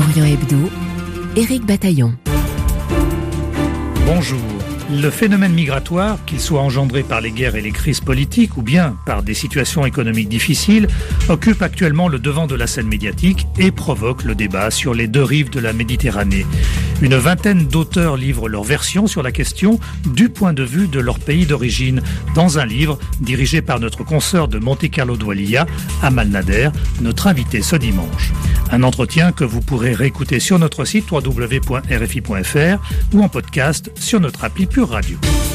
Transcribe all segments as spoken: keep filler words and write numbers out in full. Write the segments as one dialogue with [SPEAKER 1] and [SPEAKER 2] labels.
[SPEAKER 1] Orient Hebdo, Éric Bataillon.
[SPEAKER 2] Bonjour. Le phénomène migratoire, qu'il soit engendré par les guerres et les crises politiques ou bien par des situations économiques difficiles, occupe actuellement le devant de la scène médiatique et provoque le débat sur les deux rives de la Méditerranée. Une vingtaine d'auteurs livrent leur version sur la question du point de vue de leur pays d'origine dans un livre dirigé par notre consoeur de Monte-Carlo Doualiya, Amal Nader, notre invité ce dimanche. Un entretien que vous pourrez réécouter sur notre site w w w point r f i point f r ou en podcast sur notre appli Pure Radio.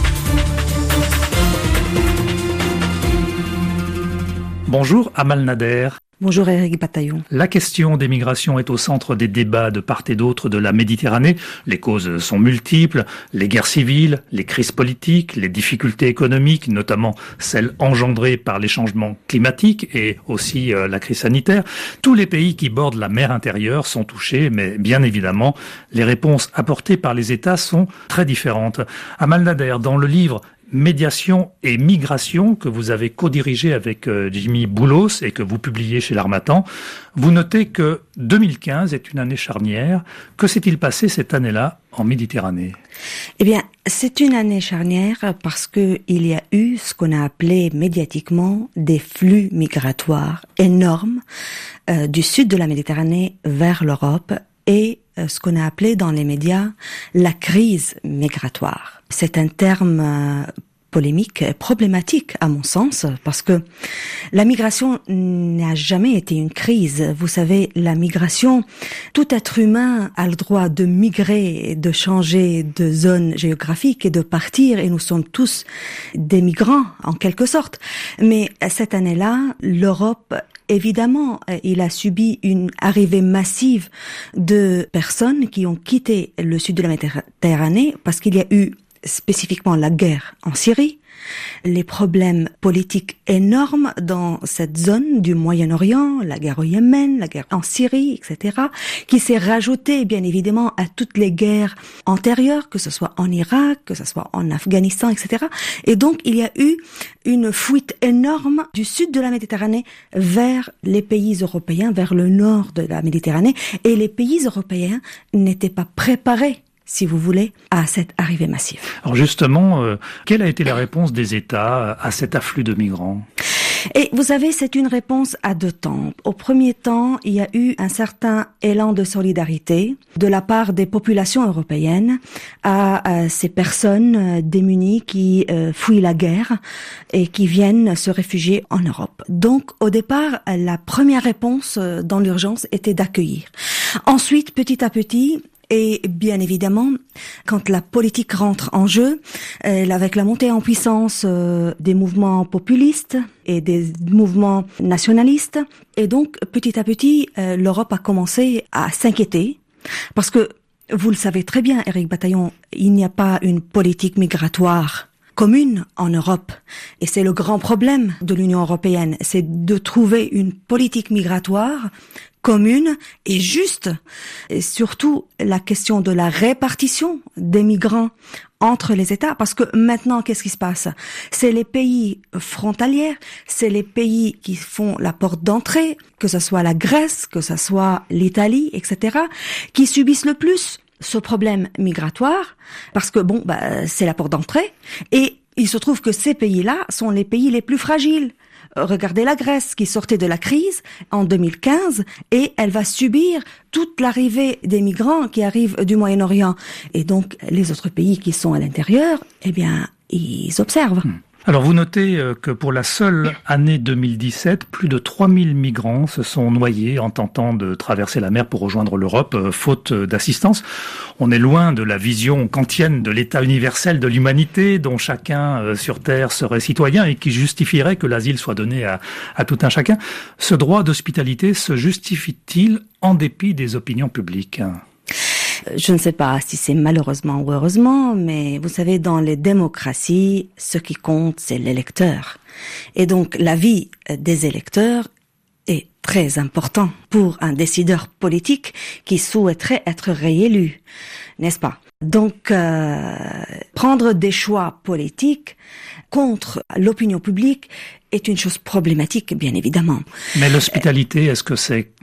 [SPEAKER 2] Bonjour Amal Nader.
[SPEAKER 3] Bonjour Éric Bataillon.
[SPEAKER 2] La question des migrations est au centre des débats de part et d'autre de la Méditerranée. Les causes sont multiples, les guerres civiles, les crises politiques, les difficultés économiques, notamment celles engendrées par les changements climatiques et aussi euh, la crise sanitaire. Tous les pays qui bordent la mer intérieure sont touchés, mais bien évidemment, les réponses apportées par les États sont très différentes. Amal Nader, dans le livre Médiation et migration que vous avez co-dirigé avec euh, Jimmy Boulos et que vous publiez chez l'Harmattan, vous notez que deux mille quinze est une année charnière. Que s'est-il passé cette année-là en Méditerranée ?
[SPEAKER 3] Eh bien, c'est une année charnière parce que il y a eu ce qu'on a appelé médiatiquement des flux migratoires énormes euh, du sud de la Méditerranée vers l'Europe et euh, ce qu'on a appelé dans les médias la crise migratoire. C'est un terme euh, polémique, problématique à mon sens, parce que la migration n'a jamais été une crise. Vous savez, la migration, tout être humain a le droit de migrer, de changer de zone géographique et de partir, et nous sommes tous des migrants en quelque sorte. Mais cette année-là, l'Europe, évidemment, il a subi une arrivée massive de personnes qui ont quitté le sud de la Méditerranée parce qu'il y a eu spécifiquement la guerre en Syrie, les problèmes politiques énormes dans cette zone du Moyen-Orient, la guerre au Yémen, la guerre en Syrie, et cetera, qui s'est rajoutée bien évidemment à toutes les guerres antérieures, que ce soit en Irak, que ce soit en Afghanistan, et cetera. Et donc il y a eu une fuite énorme du sud de la Méditerranée vers les pays européens, vers le nord de la Méditerranée, et les pays européens n'étaient pas préparés, si vous voulez, à cette arrivée massive.
[SPEAKER 2] Alors justement, euh, quelle a été la réponse des États à cet afflux de migrants ?
[SPEAKER 3] Et vous savez, c'est une réponse à deux temps. Au premier temps, il y a eu un certain élan de solidarité de la part des populations européennes à, à ces personnes euh, démunies qui euh, fuient la guerre et qui viennent se réfugier en Europe. Donc, au départ, la première réponse euh, dans l'urgence était d'accueillir. Ensuite, petit à petit, et bien évidemment, quand la politique rentre en jeu, euh, avec la montée en puissance euh, des mouvements populistes et des mouvements nationalistes, et donc petit à petit, euh, l'Europe a commencé à s'inquiéter, parce que, vous le savez très bien, Éric Bataillon, il n'y a pas une politique migratoire commune en Europe. Et c'est le grand problème de l'Union européenne, c'est de trouver une politique migratoire commune et juste. Et surtout, la question de la répartition des migrants entre les États, parce que maintenant, qu'est-ce qui se passe ? C'est les pays frontaliers, c'est les pays qui font la porte d'entrée, que ce soit la Grèce, que ce soit l'Italie, et cetera, qui subissent le plus ce problème migratoire, parce que bon, bah, c'est la porte d'entrée, et il se trouve que ces pays-là sont les pays les plus fragiles. Regardez la Grèce qui sortait de la crise en deux mille quinze et elle va subir toute l'arrivée des migrants qui arrivent du Moyen-Orient. Et donc, les autres pays qui sont à l'intérieur, eh bien, ils observent.
[SPEAKER 2] Alors vous notez que pour la seule année deux mille dix-sept, plus de trois mille migrants se sont noyés en tentant de traverser la mer pour rejoindre l'Europe, faute d'assistance. On est loin de la vision kantienne de l'État universel de l'humanité, dont chacun sur Terre serait citoyen et qui justifierait que l'asile soit donné à, à tout un chacun. Ce droit d'hospitalité se justifie-t-il en dépit des opinions publiques ?
[SPEAKER 3] Je ne sais pas si c'est malheureusement ou heureusement, mais vous savez, dans les démocraties, ce qui compte, c'est l'électeur. Et donc, la vie des électeurs est très important pour un décideur politique qui souhaiterait être réélu, n'est-ce pas ? Donc, euh, prendre des choix politiques contre l'opinion publique est une chose problématique, bien évidemment.
[SPEAKER 2] Mais l'hospitalité, est-ce que c'est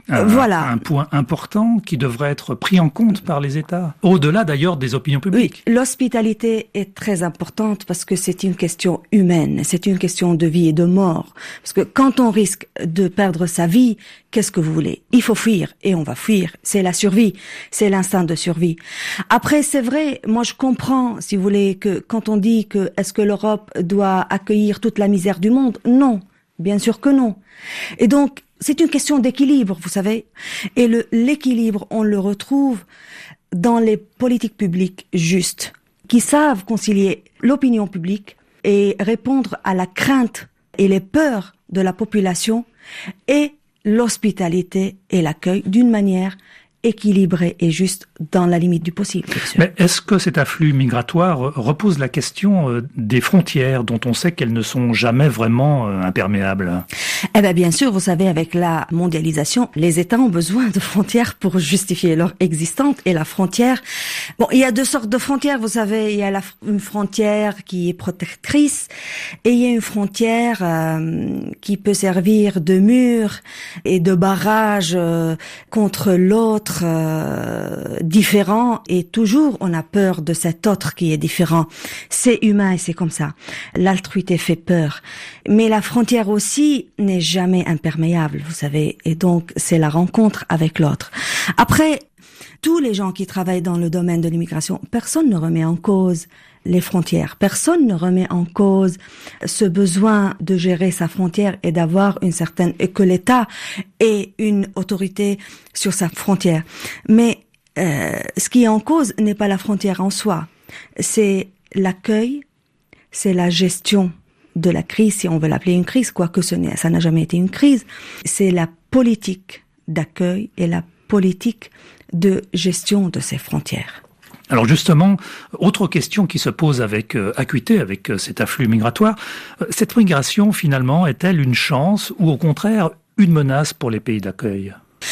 [SPEAKER 2] Un,
[SPEAKER 3] voilà.
[SPEAKER 2] Un point important qui devrait être pris en compte par les États, au-delà d'ailleurs des opinions publiques.
[SPEAKER 3] Oui, l'hospitalité est très importante parce que c'est une question humaine, c'est une question de vie et de mort. Parce que quand on risque de perdre sa vie, qu'est-ce que vous voulez? Il faut fuir et on va fuir. C'est la survie, c'est l'instinct de survie. Après, c'est vrai, moi je comprends, si vous voulez, que quand on dit que est-ce que l'Europe doit accueillir toute la misère du monde? Non, bien sûr que non. Et donc, c'est une question d'équilibre, vous savez. Et le, l'équilibre, on le retrouve dans les politiques publiques justes, qui savent concilier l'opinion publique et répondre à la crainte et les peurs de la population et l'hospitalité et l'accueil d'une manière équilibrée et juste dans la limite du possible, bien sûr.
[SPEAKER 2] Mais est-ce que cet afflux migratoire repose la question des frontières dont on sait qu'elles ne sont jamais vraiment imperméables?
[SPEAKER 3] Eh ben, bien sûr, vous savez, avec la mondialisation, les États ont besoin de frontières pour justifier leur existence et la frontière. Bon, il y a deux sortes de frontières, vous savez. Il y a la, une frontière qui est protectrice et il y a une frontière euh, qui peut servir de mur et de barrage euh, contre l'autre euh, différent, et toujours on a peur de cet autre qui est différent. C'est humain et c'est comme ça. L'altruité fait peur. Mais la frontière aussi n'est jamais imperméable, vous savez, et donc c'est la rencontre avec l'autre. Après, tous les gens qui travaillent dans le domaine de l'immigration, personne ne remet en cause les frontières. Personne ne remet en cause ce besoin de gérer sa frontière et d'avoir une certaine, et que l'État ait une autorité sur sa frontière. Mais euh, ce qui est en cause n'est pas la frontière en soi, c'est l'accueil, c'est la gestion de la crise, si on veut l'appeler une crise, quoique ce n'est, ça n'a jamais été une crise. C'est la politique d'accueil et la politique de gestion de ces frontières.
[SPEAKER 2] Alors justement, autre question qui se pose avec euh, acuité, avec euh, cet afflux migratoire, euh, cette migration finalement est-elle une chance ou au contraire une menace pour les pays d'accueil ?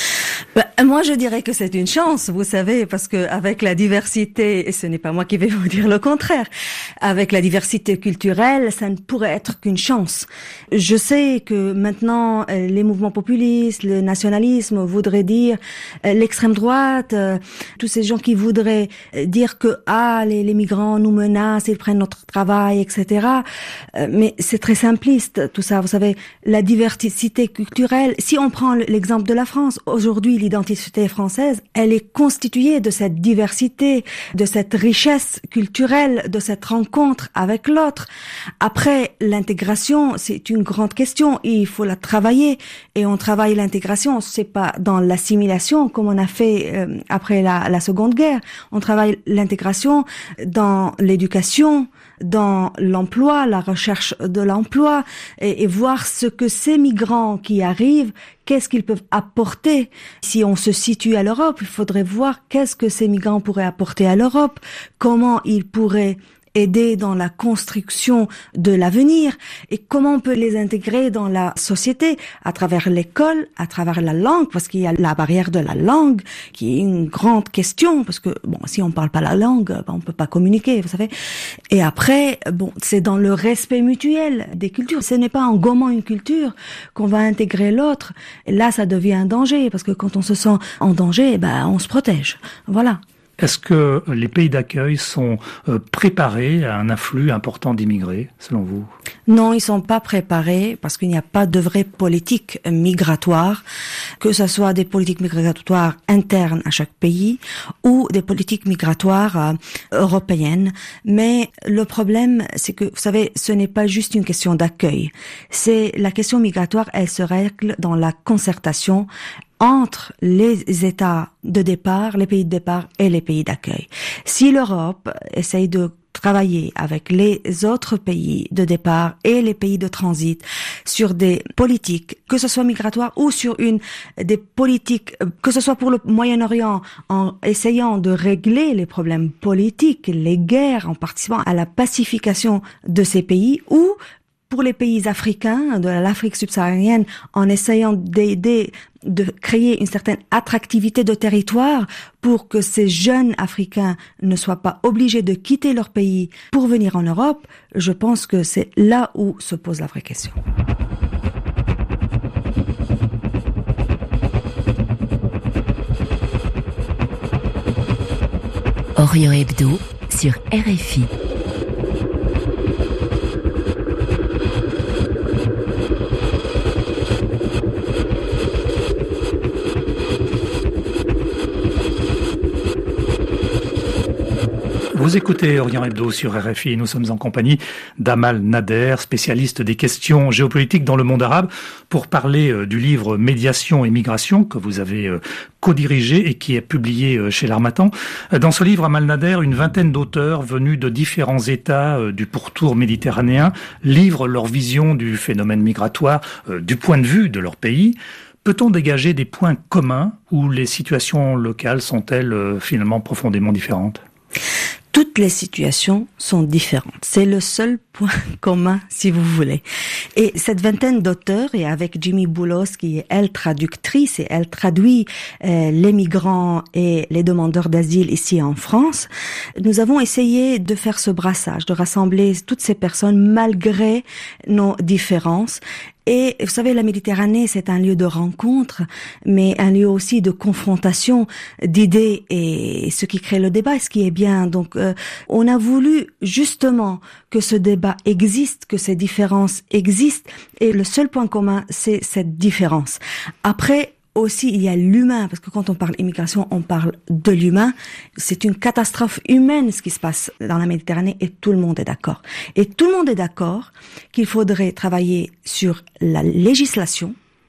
[SPEAKER 3] Ben, moi, je dirais que c'est une chance, vous savez, parce que avec la diversité, et ce n'est pas moi qui vais vous dire le contraire, avec la diversité culturelle, ça ne pourrait être qu'une chance. Je sais que maintenant, les mouvements populistes, le nationalisme voudraient dire, l'extrême droite, tous ces gens qui voudraient dire que ah, les, les migrants nous menacent, ils prennent notre travail, et cetera. Mais c'est très simpliste, tout ça. Vous savez, la diversité culturelle. Si on prend l'exemple de la France, aujourd'hui, l'identité française, elle est constituée de cette diversité, de cette richesse culturelle, de cette rencontre avec l'autre. Après, l'intégration, c'est une grande question et il faut la travailler. Et on travaille l'intégration, c'est pas dans l'assimilation comme on a fait euh, après la, la Seconde Guerre. On travaille l'intégration dans l'éducation, dans l'emploi, la recherche de l'emploi, et, et voir ce que ces migrants qui arrivent, qu'est-ce qu'ils peuvent apporter. Si on se situe à l'Europe, il faudrait voir qu'est-ce que ces migrants pourraient apporter à l'Europe, comment ils pourraient aider dans la construction de l'avenir et comment on peut les intégrer dans la société à travers l'école, à travers la langue, parce qu'il y a la barrière de la langue qui est une grande question, parce que bon, si on parle pas la langue, ben, on peut pas communiquer, vous savez. Et après, bon, c'est dans le respect mutuel des cultures. Ce n'est pas en gommant une culture qu'on va intégrer l'autre. Et là, ça devient un danger, parce que quand on se sent en danger, ben, on se protège. Voilà.
[SPEAKER 2] Est-ce que les pays d'accueil sont préparés à un afflux important d'immigrés, selon vous ?
[SPEAKER 3] Non, ils sont pas préparés parce qu'il n'y a pas de vraie politique migratoire, que ce soit des politiques migratoires internes à chaque pays ou des politiques migratoires euh, européennes. Mais le problème, c'est que, vous savez, ce n'est pas juste une question d'accueil. C'est la question migratoire, elle se règle dans la concertation entre les États de départ, les pays de départ et les pays d'accueil. Si l'Europe essaye de travailler avec les autres pays de départ et les pays de transit sur des politiques, que ce soit migratoires ou sur une des politiques, que ce soit pour le Moyen-Orient, en essayant de régler les problèmes politiques, les guerres, en participant à la pacification de ces pays, ou pour les pays africains, de l'Afrique subsaharienne, en essayant d'aider, de créer une certaine attractivité de territoire pour que ces jeunes Africains ne soient pas obligés de quitter leur pays pour venir en Europe, je pense que c'est là où se pose la vraie question.
[SPEAKER 1] Orient Hebdo sur R F I.
[SPEAKER 2] Vous écoutez Orient Hebdo sur R F I. Nous sommes en compagnie d'Amal Nader, spécialiste des questions géopolitiques dans le monde arabe, pour parler du livre Médiation et migration que vous avez co-dirigé et qui est publié chez l'Harmattan. Dans ce livre, Amal Nader, une vingtaine d'auteurs venus de différents États du pourtour méditerranéen livrent leur vision du phénomène migratoire du point de vue de leur pays. Peut-on dégager des points communs où les situations locales sont-elles finalement profondément différentes ?
[SPEAKER 3] Toutes les situations sont différentes. C'est le seul point commun, si vous voulez. Et cette vingtaine d'auteurs, et avec Jimmy Boulos, qui est elle traductrice, et elle traduit euh, les migrants et les demandeurs d'asile ici en France, nous avons essayé de faire ce brassage, de rassembler toutes ces personnes malgré nos différences. Et vous savez, la Méditerranée, c'est un lieu de rencontre, mais un lieu aussi de confrontation d'idées, et ce qui crée le débat, ce qui est bien. Donc, euh, on a voulu justement que ce débat existe, que ces différences existent, et le seul point commun, c'est cette différence. Après, aussi, il y a l'humain, parce que quand on parle immigration, on parle de l'humain. C'est une catastrophe humaine ce qui se passe dans la Méditerranée, et tout le monde est d'accord. Et tout le monde est d'accord qu'il faudrait travailler sur la législation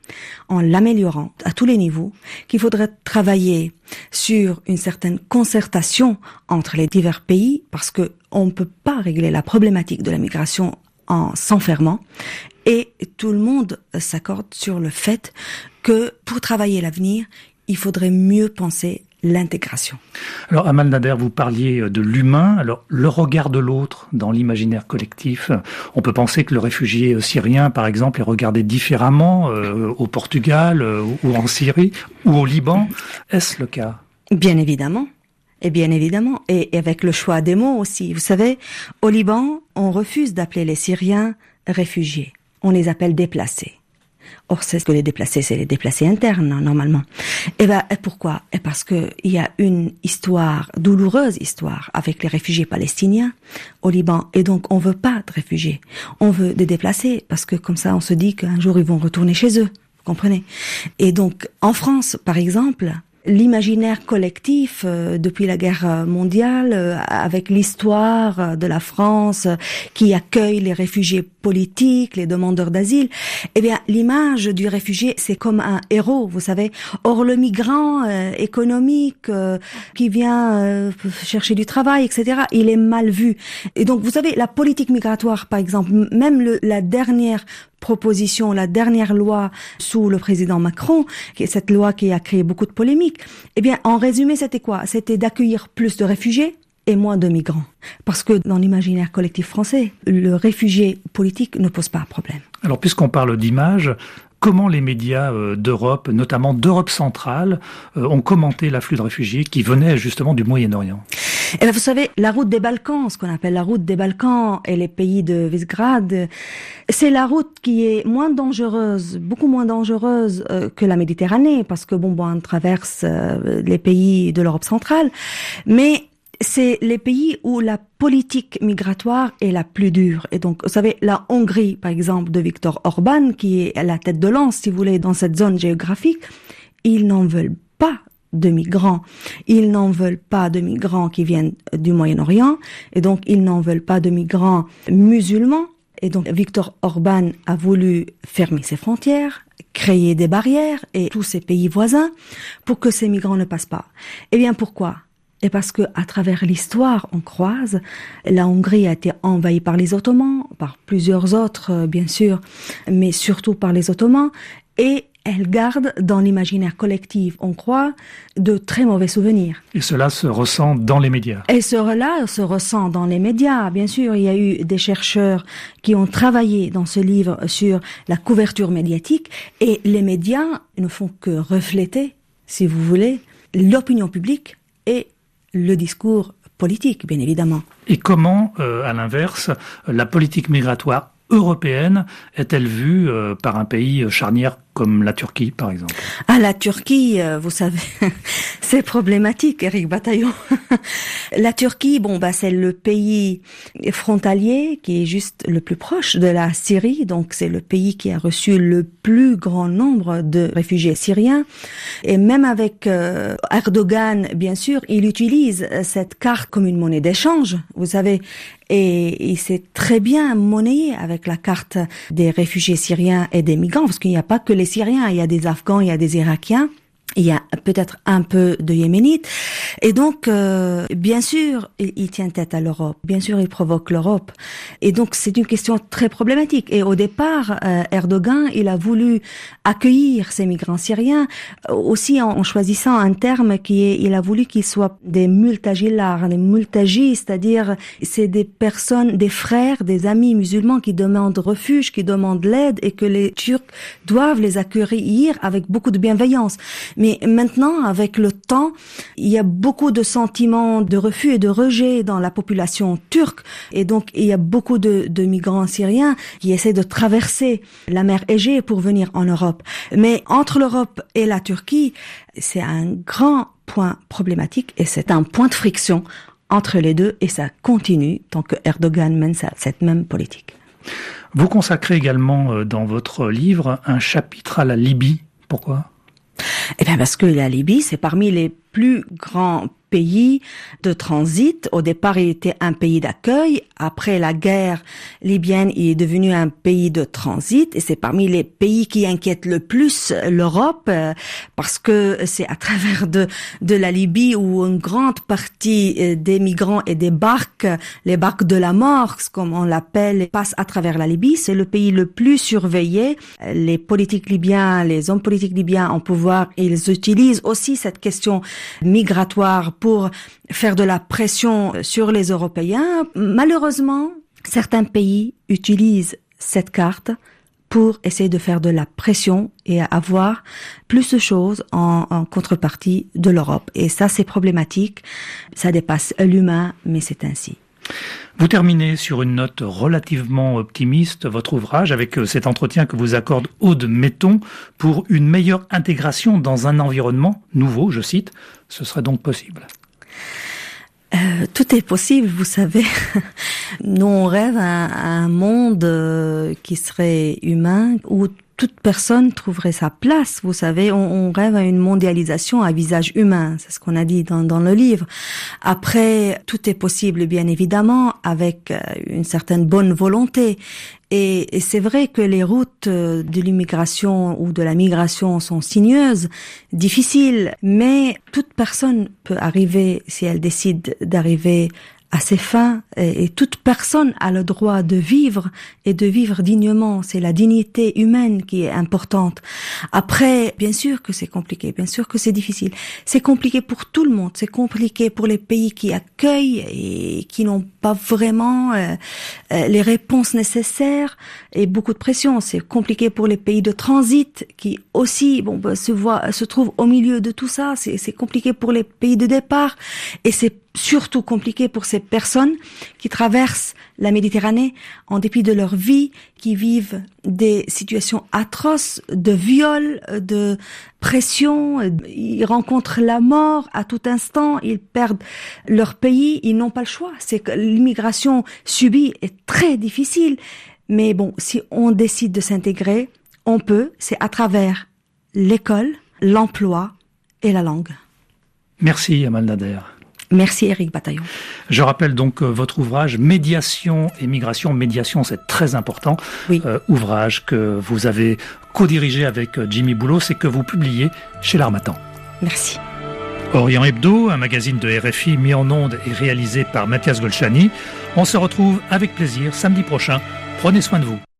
[SPEAKER 3] en l'améliorant à tous les niveaux, qu'il faudrait travailler sur une certaine concertation entre les divers pays, parce que on ne peut pas régler la problématique de la migration en s'enfermant. Et tout le monde s'accorde sur le fait que pour travailler l'avenir, il faudrait mieux penser l'intégration.
[SPEAKER 2] Alors, Amal Nader, vous parliez de l'humain. Alors, le regard de l'autre dans l'imaginaire collectif, on peut penser que le réfugié syrien, par exemple, est regardé différemment euh, au Portugal euh, ou en Syrie ou au Liban. Est-ce le cas ?
[SPEAKER 3] Bien évidemment. Et bien évidemment. Et avec le choix des mots aussi. Vous savez, au Liban, on refuse d'appeler les Syriens réfugiés. On les appelle déplacés. Or, c'est ce que les déplacés, c'est les déplacés internes, normalement. Et ben, pourquoi? Et parce que il y a une histoire, douloureuse histoire, avec les réfugiés palestiniens au Liban. Et donc, on veut pas de réfugiés. On veut des déplacés, parce que comme ça, on se dit qu'un jour, ils vont retourner chez eux. Vous comprenez? Et donc, en France, par exemple, l'imaginaire collectif euh, depuis la guerre mondiale, euh, avec l'histoire de la France euh, qui accueille les réfugiés politiques, les demandeurs d'asile, eh bien l'image du réfugié, c'est comme un héros, vous savez. Or le migrant euh, économique euh, qui vient euh, chercher du travail, et cetera, il est mal vu. Et donc vous savez, la politique migratoire, par exemple, même le, la dernière proposition, la dernière loi sous le président Macron, qui est cette loi qui a créé beaucoup de polémiques, eh bien, en résumé, c'était quoi? C'était d'accueillir plus de réfugiés et moins de migrants. Parce que dans l'imaginaire collectif français, le réfugié politique ne pose pas un problème. Alors, puisqu'on parle d'image, comment les médias d'Europe, notamment d'Europe centrale, ont commenté l'afflux de réfugiés qui venaient justement du Moyen-Orient? Eh bien, vous savez, la route des Balkans, ce qu'on appelle la route des Balkans et les pays de Visegrad, c'est la route qui est moins dangereuse, beaucoup moins dangereuse euh, que la Méditerranée, parce que bon, bon, on traverse euh, les pays de l'Europe centrale, mais c'est les pays où la politique migratoire est la plus dure. Et donc, vous savez, la Hongrie, par exemple, de Viktor Orban, qui est à la tête de lance, si vous voulez, dans cette zone géographique, ils n'en veulent pas de migrants. Ils n'en veulent pas de migrants qui viennent du Moyen-Orient, et donc ils n'en veulent pas de migrants musulmans. Et donc Viktor Orban a voulu fermer ses frontières, créer des barrières et tous ces pays voisins pour que ces migrants ne passent pas. Eh bien pourquoi ? Et parce que à travers l'histoire, on croise, la Hongrie a été envahie par les Ottomans, par plusieurs autres bien sûr, mais surtout par les Ottomans, et elle garde dans l'imaginaire collectif, on croit, de très mauvais souvenirs. Et cela se ressent dans les médias. Et cela se ressent dans les médias. Bien sûr, il y a eu des chercheurs qui ont travaillé dans ce livre sur la couverture médiatique, et les médias ne font que refléter, si vous voulez, l'opinion publique et le discours politique, bien évidemment. Et comment, euh, à l'inverse, la politique migratoire européenne est-elle vue euh, par un pays charnière
[SPEAKER 2] comme la Turquie, par exemple?
[SPEAKER 3] Ah, la Turquie, euh, vous savez, c'est problématique, Éric Bataillon. La Turquie, bon, bah, c'est le pays frontalier qui est juste le plus proche de la Syrie. Donc, c'est le pays qui a reçu le plus grand nombre de réfugiés syriens. Et même avec euh, Erdogan, bien sûr, il utilise cette carte comme une monnaie d'échange, vous savez. Et il s'est très bien monnayé avec la carte des réfugiés syriens et des migrants, parce qu'il n'y a pas que les Syriens, il y a des Afghans, il y a des Irakiens. Il y a peut-être un peu de Yéménites. Et donc, euh, bien sûr, il, il tient tête à l'Europe. Bien sûr, il provoque l'Europe. Et donc, c'est une question très problématique. Et au départ, euh, Erdogan, il a voulu accueillir ces migrants syriens, euh, aussi en, en choisissant un terme qui est, il a voulu qu'ils soient des multagillars, des multagis, c'est-à-dire, c'est des personnes, des frères, des amis musulmans qui demandent refuge, qui demandent l'aide et que les Turcs doivent les accueillir avec beaucoup de bienveillance. Mais maintenant, avec le temps, il y a beaucoup de sentiments de refus et de rejet dans la population turque. Et donc, il y a beaucoup de, de migrants syriens qui essaient de traverser la mer Égée pour venir en Europe. Mais entre l'Europe et la Turquie, c'est un grand point problématique et c'est un point de friction entre les deux. Et ça continue tant que Erdogan mène cette même politique.
[SPEAKER 2] Vous consacrez également dans votre livre un chapitre à la Libye. Pourquoi ?
[SPEAKER 3] Eh bien, parce que la Libye, c'est parmi les plus grands pays de transit. Au départ, il était un pays d'accueil. Après la guerre libyenne, il est devenu un pays de transit. Et c'est parmi les pays qui inquiètent le plus l'Europe, euh, parce que c'est à travers de, de la Libye où une grande partie des migrants et des barques, les barques de la mort, comme on l'appelle, passent à travers la Libye. C'est le pays le plus surveillé. Les politiques libyens, les hommes politiques libyens en pouvoir, ils utilisent aussi cette question migratoire pour faire de la pression sur les Européens. Malheureusement, certains pays utilisent cette carte pour essayer de faire de la pression et avoir plus de choses en, en contrepartie de l'Europe. Et ça, c'est problématique. Ça dépasse l'humain, mais c'est ainsi.
[SPEAKER 2] Vous terminez sur une note relativement optimiste, votre ouvrage, avec cet entretien que vous accorde Aude Metton pour une meilleure intégration dans un environnement nouveau, je cite. Ce serait donc possible.
[SPEAKER 3] Euh, tout est possible, vous savez. Nous, on rêve à, à un monde euh, qui serait humain, où toute personne trouverait sa place, vous savez. On, on rêve à une mondialisation à visage humain, c'est ce qu'on a dit dans, dans le livre. Après, tout est possible, bien évidemment, avec une certaine bonne volonté. Et, et c'est vrai que les routes de l'immigration ou de la migration sont sinueuses, difficiles, mais toute personne peut arriver, si elle décide d'arriver à ses fins, et, et toute personne a le droit de vivre et de vivre dignement. C'est la dignité humaine qui est importante. Après, bien sûr que c'est compliqué, bien sûr que c'est difficile. C'est compliqué pour tout le monde. C'est compliqué pour les pays qui accueillent et qui n'ont pas vraiment euh, euh, les réponses nécessaires et beaucoup de pression. C'est compliqué pour les pays de transit qui aussi, bon, bah, se voient, se trouvent au milieu de tout ça. C'est, c'est compliqué pour les pays de départ et c'est surtout compliqué pour ces personnes qui traversent la Méditerranée en dépit de leur vie, qui vivent des situations atroces de viol, de pression. Ils rencontrent la mort à tout instant, ils perdent leur pays, ils n'ont pas le choix. C'est que l'immigration subie est très difficile. Mais bon, si on décide de s'intégrer, on peut, c'est à travers l'école, l'emploi et la langue.
[SPEAKER 2] Merci Amal Nader.
[SPEAKER 3] Merci Éric Bataillon.
[SPEAKER 2] Je rappelle donc euh, votre ouvrage Médiation et migration. Médiation, c'est très important.
[SPEAKER 3] Oui.
[SPEAKER 2] Euh, ouvrage que vous avez co-dirigé avec euh, Jimmy Boulos et que vous publiez chez l'Harmattan.
[SPEAKER 3] Merci.
[SPEAKER 2] Orient Hebdo, un magazine de R F I mis en onde et réalisé par Mathias Golchani. On se retrouve avec plaisir samedi prochain. Prenez soin de vous.